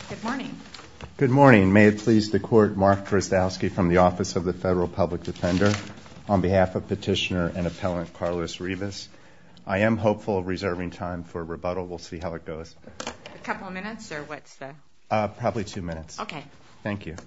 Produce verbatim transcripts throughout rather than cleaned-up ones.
Good morning. Good morning. May it please the Court, Mark Drozdowski from the Office of the Federal Public Defender on behalf of Petitioner and Appellant Carlos Rivas. I am hopeful of reserving time for rebuttal. We'll see how it goes. A couple of minutes, or what's the? Uh, probably two minutes. Okay. Thank you.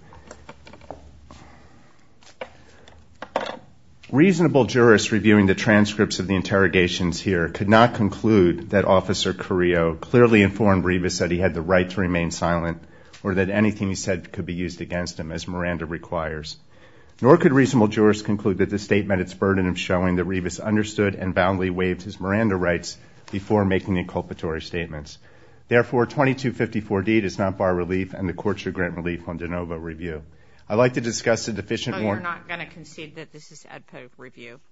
Reasonable jurists reviewing the transcripts of the interrogations here could not conclude that Officer Carrillo clearly informed Rivas that he had the right to remain silent or that anything he said could be used against him, as Miranda requires. Nor could reasonable jurists conclude that the state met its burden of showing that Rivas understood and boundly waived his Miranda rights before making the inculpatory statements. Therefore, twenty-two fifty-four D does not bar relief, and the Court should grant relief on de novo review. I'd like to discuss the deficient Oh, warrant. you're not going to concede that this is A D P A review?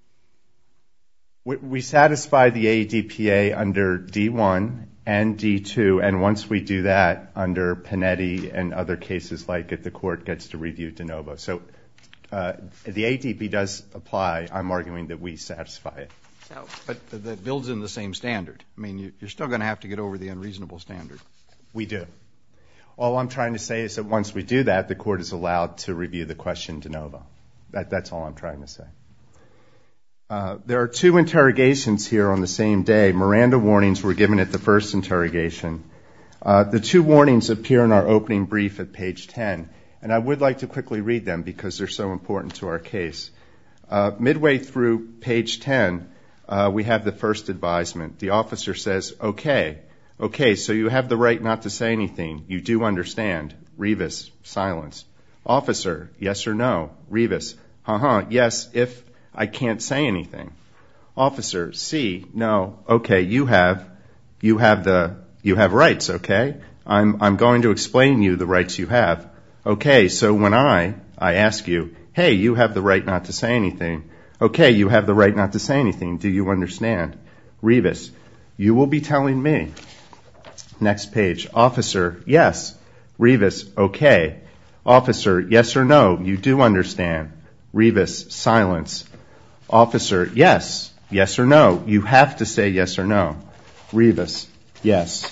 We, we satisfy the A D P A under D one and D two, and once we do that, under Panetti and other cases like it, the Court gets to review de novo. So uh, the A D P does apply. I'm arguing that we satisfy it. So, But that builds in the same standard. I mean, you- you're still going to have to get over the unreasonable standard. We do. All I'm trying to say is that once we do that, the Court is allowed to review the question de novo. That, that's all I'm trying to say. Uh, there are two interrogations here on the same day. Miranda warnings were given at the first interrogation. Uh, the two warnings appear in our opening brief at page ten, and I would like to quickly read them because they're so important to our case. Uh, midway through page ten, uh, we have the first advisement. The officer says, okay, okay, so you have the right not to say anything. You do understand. Rivas, silence. Officer, yes or no? Rivas, uh-huh, yes, if I can't say anything. Officer, C, no, okay, you have, you have the, you have rights, okay? I'm, I'm going to explain you the rights you have. Okay, so when I, I ask you, hey, you have the right not to say anything. Okay, you have the right not to say anything. Do you understand? Rivas, you will be telling me. Next page. Officer, yes. Rivas, okay. Officer, yes or no? You do understand. Rivas, silence. Officer, yes. Yes or no? You have to say yes or no. Rivas, yes.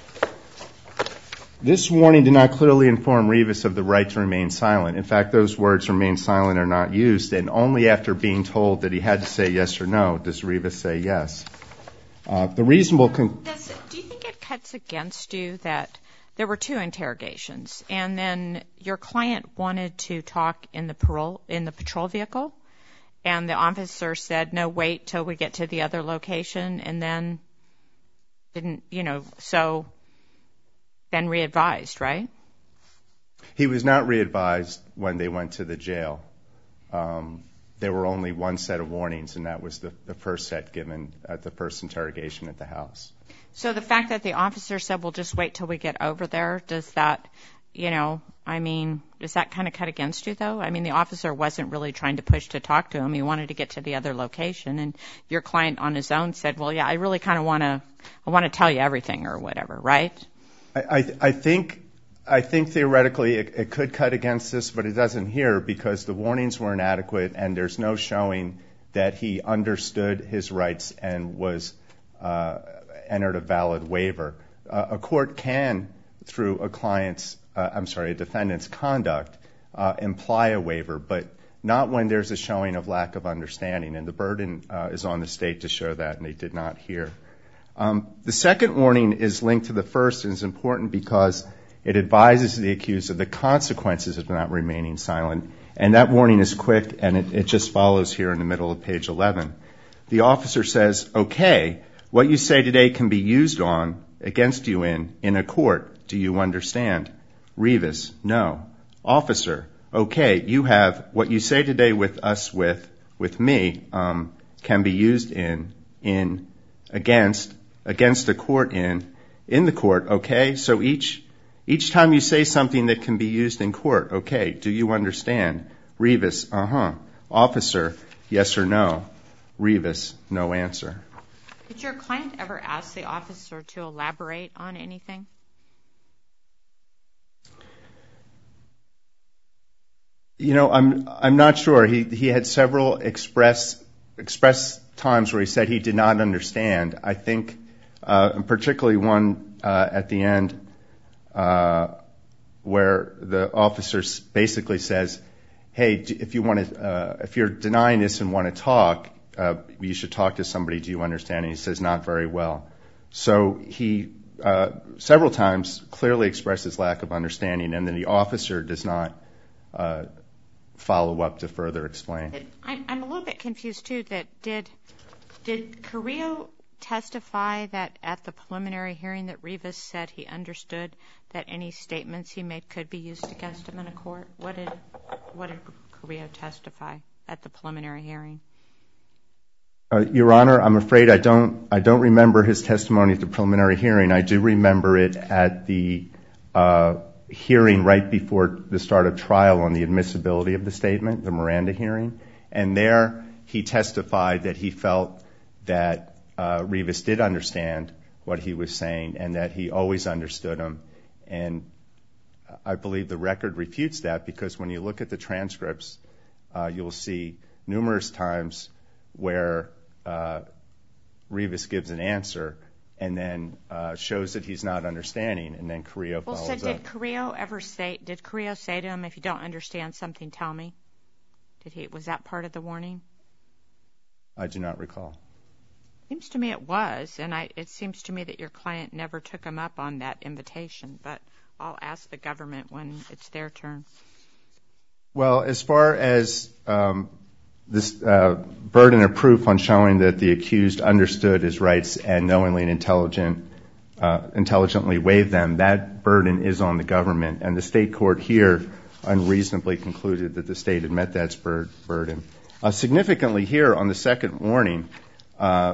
This warning did not clearly inform Rivas of the right to remain silent. In fact, those words, remain silent, are not used, and only after being told that he had to say yes or no does Rivas say yes. Uh, the reasonable... Con- Does, do you think it cuts against you that there were two interrogations, and then your client wanted to talk in the parole in the patrol vehicle, and the officer said, no, wait till we get to the other location, and then didn't, you know, so then re-advised, right? He was not re-advised when they went to the jail. Um, there were only one set of warnings, and that was the, the first set given at the first interrogation at the house. So the fact that the officer said, well, just wait till we get over there, does that, you know, I mean, does that kind of cut against you, though? I mean, the officer wasn't really trying to push to talk to him. He wanted to get to the other location, and your client on his own said, well, yeah, I really kind of want to, I want to tell you everything or whatever, right? I, I, I think I think theoretically it, it could cut against this, but it doesn't here because the warnings were inadequate and there's no showing that he understood his rights and was uh, entered a valid waiver. Uh, a court can, through a client's, uh, I'm sorry, a defendant's conduct, uh, imply a waiver, but not when there's a showing of lack of understanding, and the burden uh, is on the state to show that, and they did not here. Um, the second warning is linked to the first and is important because it advises the accused of the consequences of not remaining silent. And that warning is quick, and it, it just follows here in the middle of page eleven. The officer says, okay, what you say today can be used on, against you in, in a court. Do you understand? Rivas, no. Officer, okay, you have, what you say today with us with, with me, um, can be used in, in, against, against a court in, in the court, okay? So each, each time you say something that can be used in court, okay, do you understand? Rivas, uh-huh. Officer, yes or no? Rivas, no answer. Did your client ever ask the officer to elaborate on anything? You know, I'm, I'm not sure. He, he had several express, express times where he said he did not understand. I think, uh, particularly one uh, at the end, uh, where the officer basically says, hey, if you want to, uh, if you're denying this and want to talk, uh, you should talk to somebody. Do you understand? And he says, not very well. So he uh, several times clearly expressed his lack of understanding, and then the officer does not uh, follow up to further explain. I'm, I'm a little bit confused too. That did did Carrillo testify that at the preliminary hearing that Rivas said he understood that any statements he made could be used against him in a court? What did what did Carrillo testify at the preliminary hearing? Uh, Your Honor, I'm afraid I don't I don't remember his testimony at the preliminary hearing. I do remember it at the uh, hearing right before the start of trial on the admissibility of the statement, the Miranda hearing. And there he testified that he felt that uh, Rivas did understand what he was saying and that he always understood him. And I believe the record refutes that, because when you look at the transcripts, uh, you'll see numerous times where uh, Rivas gives an answer and then uh, shows that he's not understanding, and then Carrillo well, follows so did up. Carrillo ever say? Did Carrillo say to him, "If you don't understand something, tell me"? Did he? Was that part of the warning? I do not recall. Seems to me it was, and I, it seems to me that your client never took him up on that invitation. But I'll ask the government when it's their turn. Well, as far as um, this uh, burden of proof on showing that the accused understood his rights and knowingly and intelligent, uh, intelligently waived them, that burden is on the government. And the state court here unreasonably concluded that the state had met that bur- burden. Uh, significantly here on the second warning, uh,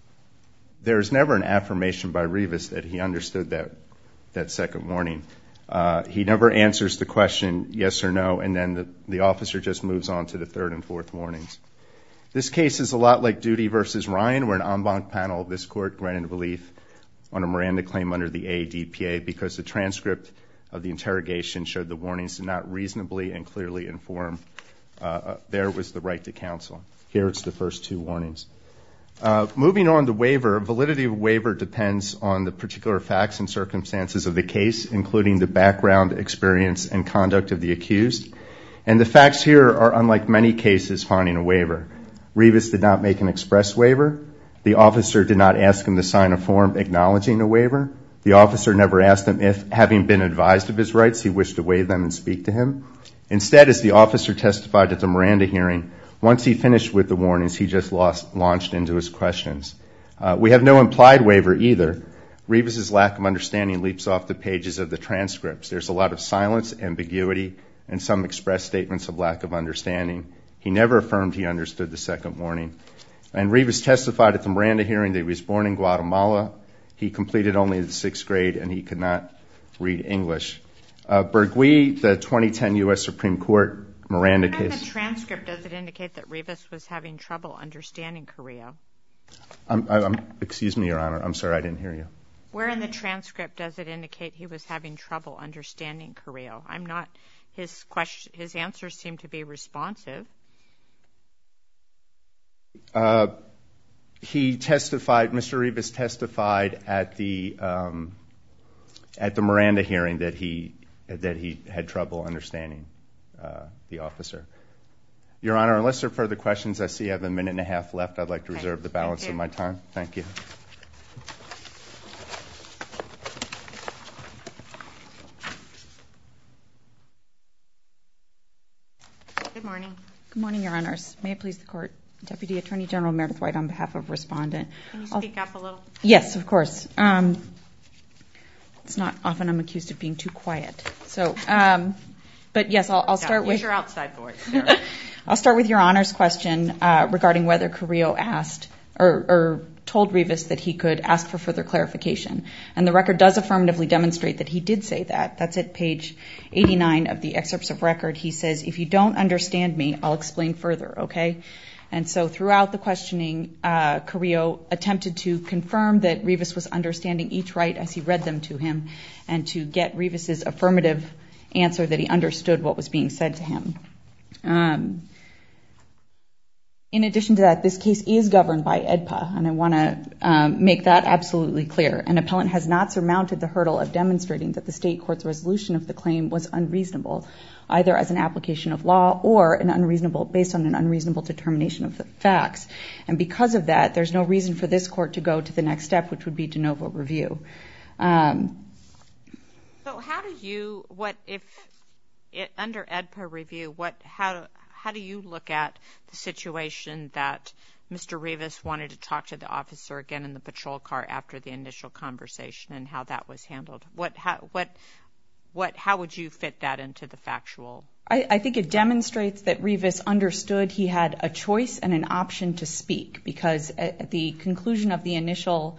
there's never an affirmation by Rivas that he understood that that second warning. Uh, he never answers the question yes or no, and then the, the officer just moves on to the third and fourth warnings. This case is a lot like Duty versus Ryan, where an en banc panel of this court granted relief on a Miranda claim under the A D P A because the transcript of the interrogation showed the warnings did not reasonably and clearly inform. Uh, there was the right to counsel. Here it's the first two warnings. Uh, moving on to waiver, validity of waiver depends on the particular facts and circumstances of the case, including the background, experience, and conduct of the accused. And the facts here are unlike many cases finding a waiver. Rivas did not make an express waiver. The officer did not ask him to sign a form acknowledging a waiver. The officer never asked him if, having been advised of his rights, he wished to waive them and speak to him. Instead, as the officer testified at the Miranda hearing, once he finished with the warnings, he just lost, launched into his questions. Uh, we have no implied waiver either. Rivas's lack of understanding leaps off the pages of the transcripts. There's a lot of silence, ambiguity, and some express statements of lack of understanding. He never affirmed he understood the second warning. And Rivas testified at the Miranda hearing that he was born in Guatemala. He completed only the sixth grade, and he could not read English. Uh, Bergui, the twenty ten U S Supreme Court Miranda Where in case. the transcript does it indicate that Rivas was having trouble understanding Carrillo? I'm, I'm, excuse me, Your Honor. I'm sorry, I didn't hear you. Where in the transcript does it indicate he was having trouble understanding Carrillo? I'm not. His question, his answers seem to be responsive. Uh, he testified. Mister Rivas testified at the um, at the Miranda hearing that he that he had trouble understanding uh, the officer. Your Honor, unless there are further questions, I see I have a minute and a half left. I'd like to reserve the balance of my time. Thank you. Good morning. Good morning, Your Honors. May it please the Court. Deputy Attorney General Meredith White on behalf of Respondent. Can you speak I'll, up a little? Yes, of course. Um, it's not often I'm accused of being too quiet. So, um, but yes, I'll, I'll start no, with... Use your outside voice, Sarah. I'll start with Your Honor's question uh, regarding whether Carrillo asked or, or told Rivas that he could ask for further clarification. And the record does affirmatively demonstrate that he did say that. That's at page eighty-nine of the excerpts of record. He says, if you don't understand me, I'll explain further, okay? And so throughout the questioning, uh, Carrillo attempted to confirm that Rivas was understanding each right as he read them to him and to get Rivas's affirmative answer that he understood what was being said to him. Um, In addition to that, this case is governed by E D P A, and I want to um, make that absolutely clear. An appellant has not surmounted the hurdle of demonstrating that the state court's resolution of the claim was unreasonable, either as an application of law or an unreasonable, based on an unreasonable determination of the facts. And because of that, there's no reason for this court to go to the next step, which would be de novo review. Um, so how do you, what if, it, under E D P A review, what, how, how do you look at the situation that Mister Rivas wanted to talk to the officer again in the patrol car after the initial conversation, and how that was handled? What, how, what, what, how would you fit that into the factual? I, I think it demonstrates that Rivas understood he had a choice and an option to speak, because at, at the conclusion of the initial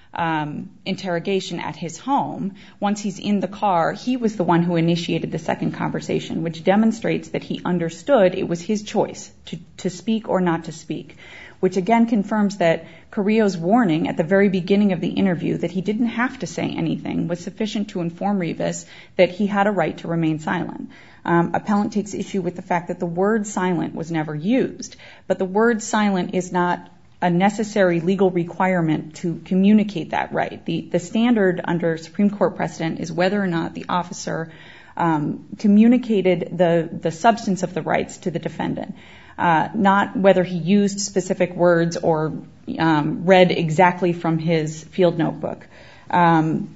um, interrogation at his home, once he's in the car, he was the one who initiated the second conversation, which demonstrates that he understood it was his choice to, to speak or not to speak, which again confirms that Carrillo's warning at the very beginning of the interview that he didn't have to say anything was sufficient to inform Rivas that he had a right to remain silent. Um, appellant takes issue with the fact that the word silent was never used, but the word silent is not a necessary legal requirement to communicate that right. The, the standard under Supreme Court precedent is whether or not the officer um, communicated the, the substance of the rights to the defendant, uh, not whether he used specific words or um, read exactly from his field notebook. Um,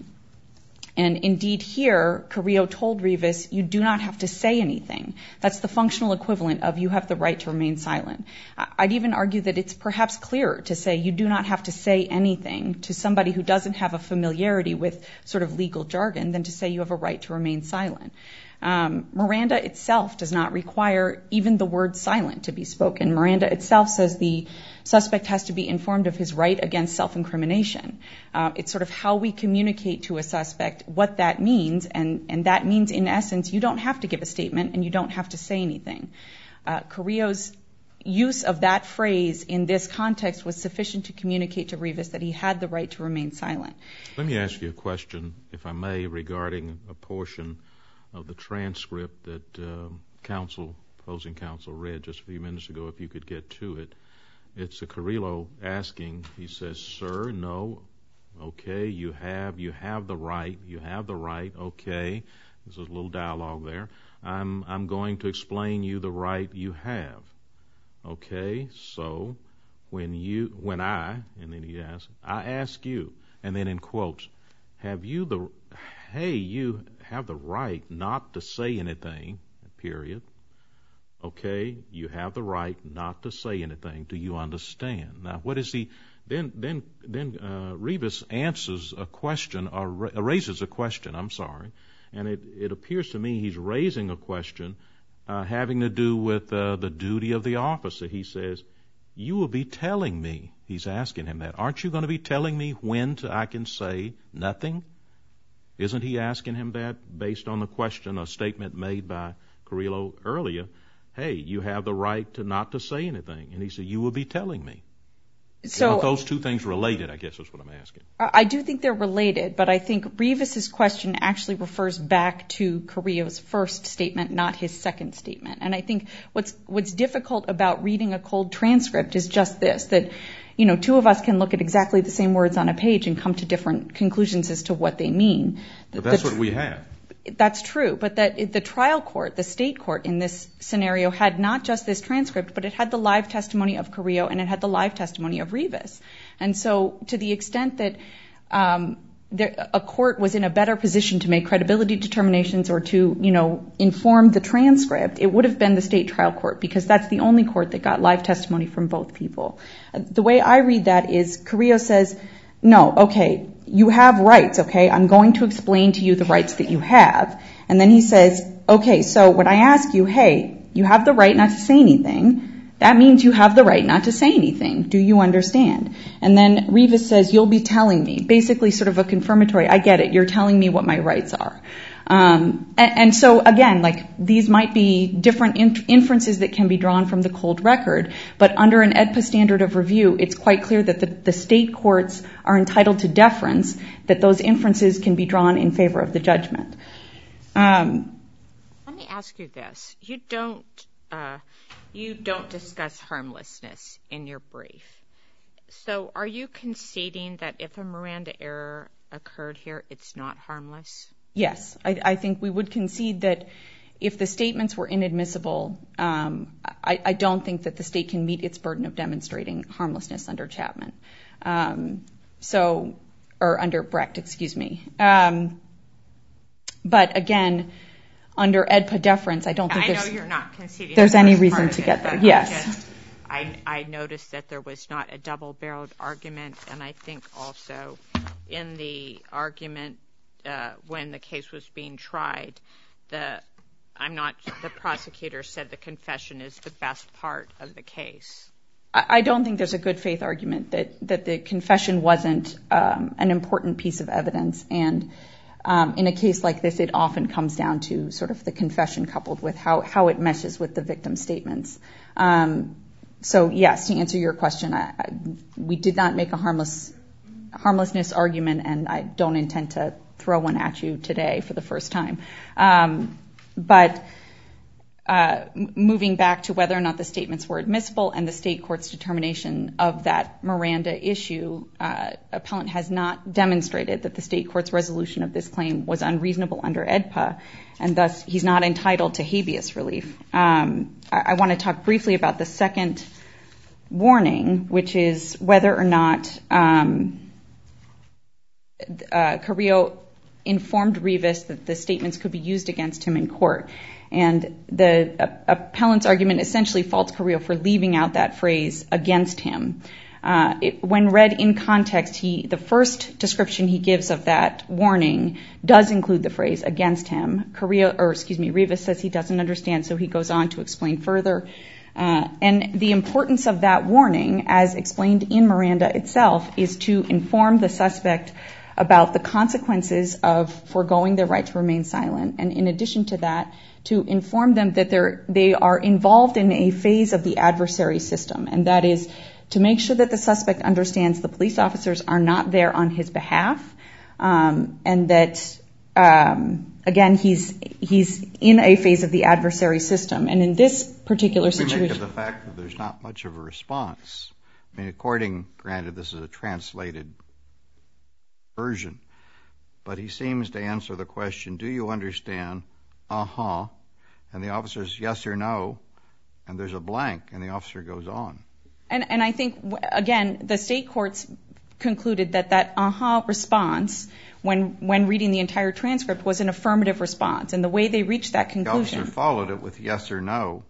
And indeed here, Carrillo told Rivas, you do not have to say anything. That's the functional equivalent of you have the right to remain silent. I'd even argue that it's perhaps clearer to say you do not have to say anything to somebody who doesn't have a familiarity with sort of legal jargon than to say you have a right to remain silent. Um, Miranda itself does not require even the word silent to be spoken. Miranda itself says the suspect has to be informed of his right against self-incrimination. Uh, it's sort of how we communicate to a suspect what that means, and, and that means, in essence, you don't have to give a statement and you don't have to say anything. Uh, Carrillo's use of that phrase in this context was sufficient to communicate to Rivas that he had the right to remain silent. Let me ask you a question, if I may, regarding a portion of the transcript that uh, counsel, opposing counsel read just a few minutes ago, if you could get to it. It's a Carrillo asking, he says, sir, no, okay, you have, you have the right, you have the right, okay. There's a little dialogue there. I'm, I'm going to explain you the right you have. Okay, so when you, when I, and then he asks, I ask you, and then in quotes, have you the, hey, you have the right not to say anything, period. Okay, you have the right not to say anything. Do you understand? Now, what is he, then, then, then, uh, Rivas answers a question, or ra- raises a question, I'm sorry, and it, it appears to me he's raising a question, uh, having to do with, uh, the duty of the officer. He says, you will be telling me, he's asking him that, aren't you going to be telling me when to, I can say nothing? Isn't he asking him that based on the question, a statement made by Carrillo earlier? Hey, you have the right to not to say anything. And he said, you will be telling me. So are those two things related, I guess is what I'm asking. I do think they're related, but I think Rivas's question actually refers back to Carrillo's first statement, not his second statement. And I think what's what's difficult about reading a cold transcript is just this, that, you know, two of us can look at exactly the same words on a page and come to different conclusions as to what they mean. But that's the, what we have. That's true, but that the trial court, the state court in this scenario, had not just this transcript, but it had the live testimony of Carrillo and it had the live testimony of Rivas. And so to the extent that um, there, a court was in a better position to make credibility determinations or to, you know, inform the transcript, it would have been the state trial court, because that's the only court that got live testimony from both people. The way I read that is Carrillo says, no, okay, you have rights, okay? I'm going to explain to you the rights that you have. And then he says, okay, so when I ask you, hey, you have the right not to say anything, that means you have the right not to say anything. Do you understand? And then Rivas says, you'll be telling me, basically sort of a confirmatory, I get it, you're telling me what my rights are. Um, and, and so again, like, these might be different in- inferences that can be drawn from the cold record, but under an E D P A standard of review, it's quite clear that the, the state courts are entitled to deference, that those inferences can be drawn in favor of the judgment. Um, Let me ask you this. You don't, uh, you don't discuss harmlessness in your brief. So are you conceding that if a Miranda error occurred here, it's not harmless? Yes. I, I think we would concede that if the statements were inadmissible, um, I, I don't think that the state can meet its burden of demonstrating harmlessness under Chapman. Um, so, or under Brecht, excuse me. Um, but again, under Ed Pa deference, I don't think I there's, know you're not conceding there's the any first reason part to of get it, there. but Yes. I just- I, I noticed that there was not a double-barreled argument, and I think also in the argument uh, when the case was being tried, the I'm not the prosecutor said the confession is the best part of the case. I, I don't think there's a good faith argument that that the confession wasn't um, an important piece of evidence, and um, in a case like this, it often comes down to sort of the confession coupled with how how it meshes with the victim's statements. Um, So yes, to answer your question, I, I, we did not make a harmless harmlessness argument, and I don't intend to throw one at you today for the first time. Um, but uh, moving back to whether or not the statements were admissible and the state court's determination of that Miranda issue, uh, appellant has not demonstrated that the state court's resolution of this claim was unreasonable under Ed Pa, and thus he's not entitled to habeas relief. Um, I, I want to talk briefly about the second warning, which is whether or not um, uh, Carrillo informed Rivas that the statements could be used against him in court. And the uh, appellant's argument essentially faults Carrillo for leaving out that phrase against him. Uh, it, when read in context, he, the first description he gives of that warning does include the phrase against him. Carrillo, or excuse me, Rivas says he doesn't understand, so he goes on to explain further. Uh, and the importance of that warning, as explained in Miranda itself, is to inform the suspect about the consequences of foregoing their right to remain silent. And in addition to that, to inform them that they're, they are involved in a phase of the adversary system, and that is to make sure that the suspect understands the police officers are not there on his behalf, um, and that, um, again, he's he's in a phase of the adversary system. And in this particular situation, we make of the fact that there's not much of a response. I mean, according, granted, this is a translated version, but he seems to answer the question, do you understand? Uh-huh. And the officer's yes or no, and there's a blank, and the officer goes on. And, and I think, again, the state courts concluded that that uh-huh response, when when reading the entire transcript, was an affirmative response. And the way they reached that conclusion... The officer followed it with yes or no.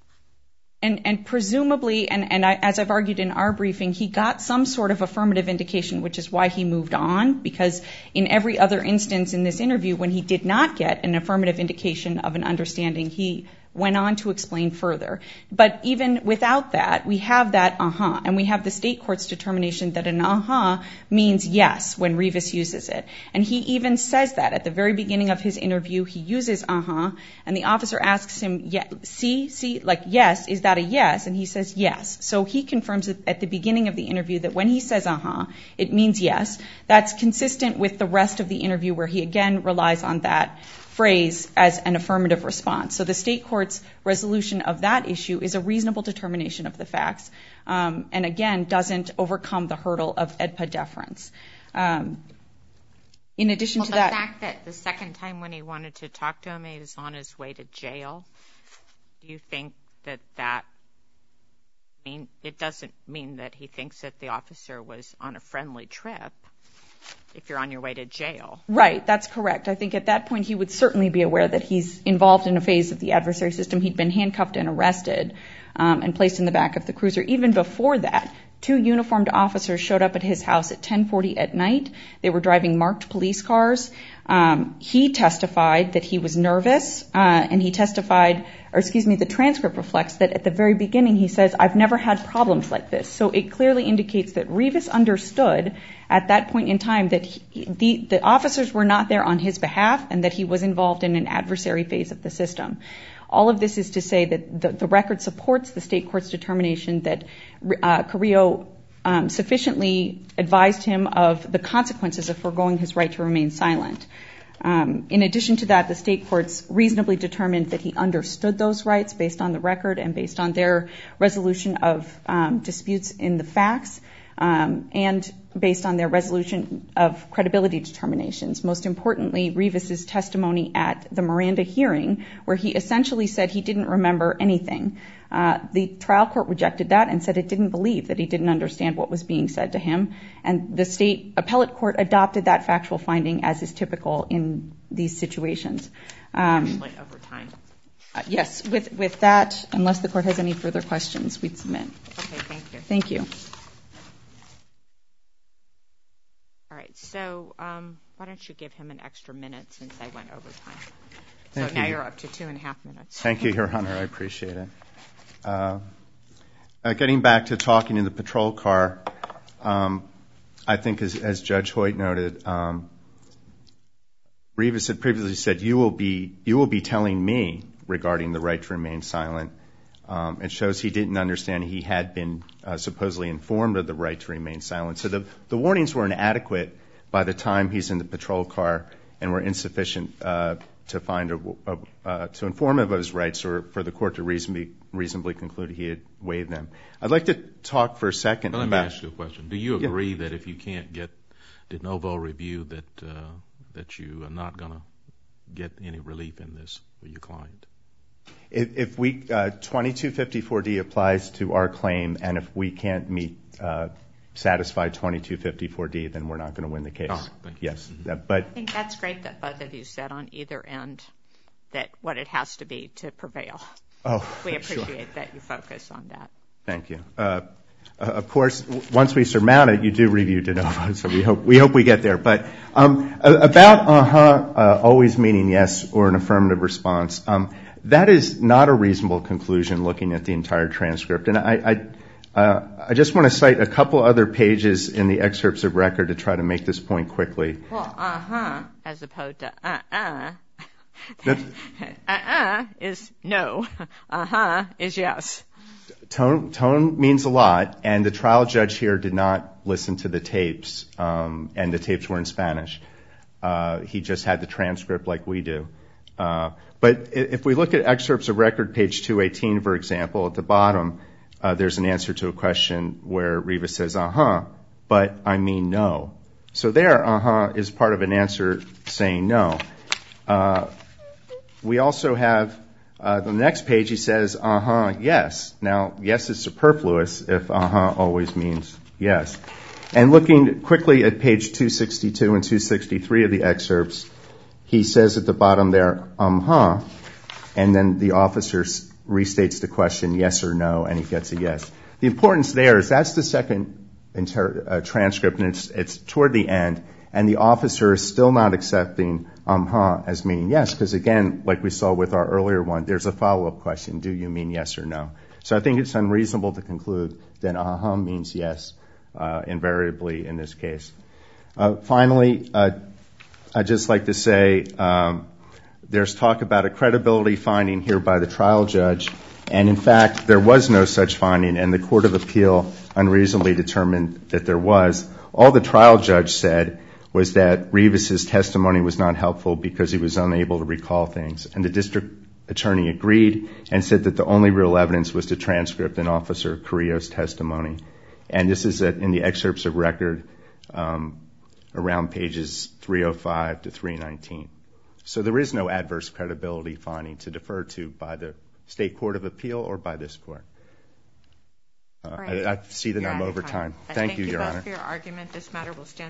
And, and presumably, and, and I, as I've argued in our briefing, he got some sort of affirmative indication, which is why he moved on, because in every other instance in this interview, when he did not get an affirmative indication of an understanding, he went on to explain further. But even without that, we have that uh-huh, and we have the state court's determination that an uh-huh means yes when Rivas uses it. And he even says that at the very beginning of his interview. He uses uh-huh, and the officer asks him, yeah, see, see, like yes, is that a yes? And he says yes. So he confirms at the beginning of the interview that when he says uh-huh, it means yes. That's consistent with the rest of the interview, where he again relies on that phrase as an affirmative response. So the state court's resolution of that issue is a reasonable determination of the facts, um, and again, doesn't overcome the hurdle of Ed Pa deference. Um, in addition well, to the that... the fact that the second time when he wanted to talk to him, he was on his way to jail, do you think that that mean, it doesn't mean that he thinks that the officer was on a friendly trip if you're on your way to jail? Right, that's correct. I think at that point he would certainly be aware that he's involved in a phase of the adversary system. He'd been handcuffed and arrested um, and placed in the back of the cruiser. Even before that, two uniformed officers showed up at his house at ten forty at night. They were driving marked police cars. Um, he testified that he was nervous, uh, and he testified, or excuse me, the transcript reflects that at the very beginning he says, I've never had problems like this. So it clearly indicates that Rivas understood at that point in time that he, the, the officers were not there on his behalf and that he was involved in an adversary phase of the system. All of this is to say that the, the record supports the state court's determination that uh, Carrillo um, sufficiently advised him of the consequences of foregoing his right to remain silent. Um, in addition to that, the state courts reasonably determined that he understood those rights based on the record and based on their resolution of um, disputes in the facts, um, and based on their resolution of credibility determinations. Most importantly, Rivas's testimony at the Miranda hearing, where he essentially said he didn't remember anything. Uh, the trial court rejected that and said it didn't believe that he didn't understand what was being said to him. And the state appellate court adopted that factual finding as is typical in these situations. Um, Actually, over time. Uh, yes, with, with that, unless the court has any further questions, we'd submit. Okay, thank you. Thank you. All right, so um, why don't you give him an extra minute since I went over time. Thank so now you. you're up to two and a half minutes. Thank you, Your Honor. I appreciate it. Uh, uh, getting back to talking in the patrol car, um, I think as, as Judge Hoyt noted, um, Rivas had previously said, you will be you will be telling me regarding the right to remain silent. Um, it shows he didn't understand he had been uh, supposedly informed of the right to remain silent. So the, the warnings were inadequate by the time he's in the patrol car and were insufficient uh, to find a, a, uh, to inform him of his rights or for the court to reasonably, reasonably conclude he had waived them. I'd like to talk for a second well, let about... me ask you a question. Do you agree yeah. that if you can't get de novo review that, uh, that you are not going to get any relief in this for your client? If, if we, uh, twenty-two fifty-four D applies to our claim, and if we can't meet, uh, satisfy twenty-two fifty-four D, then we're not going to win the case. Oh, thank you. Yes, mm-hmm. that, but I think that's great that both of you said on either end that what it has to be to prevail. Oh, we appreciate sure. that you focus on that. Thank you. Uh, uh, of course, w- once we surmount it, you do review de novo, so we hope we hope we get there. But um, about uh-huh, uh, always meaning yes or an affirmative response. Um, That is not a reasonable conclusion looking at the entire transcript. And I, I, uh, I just want to cite a couple other pages in the excerpts of record to try to make this point quickly. Well, uh-huh, as opposed to uh-uh. uh-uh is no. Uh-huh is yes. Tone, tone means a lot, and the trial judge here did not listen to the tapes, um, and the tapes were in Spanish. Uh, he just had the transcript like we do. Uh, but if we look at excerpts of record, page two eighteen, for example, at the bottom, uh, there's an answer to a question where Rivas says, uh-huh, but I mean no. So there, uh-huh, is part of an answer saying no. Uh, we also have, uh, the next page, he says, uh-huh, yes. Now, yes is superfluous if uh-huh always means yes. And looking quickly at page two sixty-two and two sixty-three of the excerpts, he says at the bottom there, um-huh, and then the officer restates the question yes or no, and he gets a yes. The importance there is that's the second inter- uh, transcript, and it's, it's toward the end, and the officer is still not accepting um-huh as meaning yes, because again, like we saw with our earlier one, there's a follow-up question, do you mean yes or no? So I think it's unreasonable to conclude that uh-huh means yes, uh, invariably in this case. Uh, finally, uh, I'd just like to say um, there's talk about a credibility finding here by the trial judge, and in fact, there was no such finding, and the Court of Appeal unreasonably determined that there was. All the trial judge said was that Rivas's testimony was not helpful because he was unable to recall things, and the district attorney agreed and said that the only real evidence was the transcript and Officer Carrillo's testimony. And this is in the excerpts of record um, around pages three oh five to three nineteen. So there is no adverse credibility finding to defer to by the State Court of Appeal or by this Court. Uh, right. I, I see that You're I'm over time. time. Thank, Thank you, you Your both Honor. for your argument. This matter will stand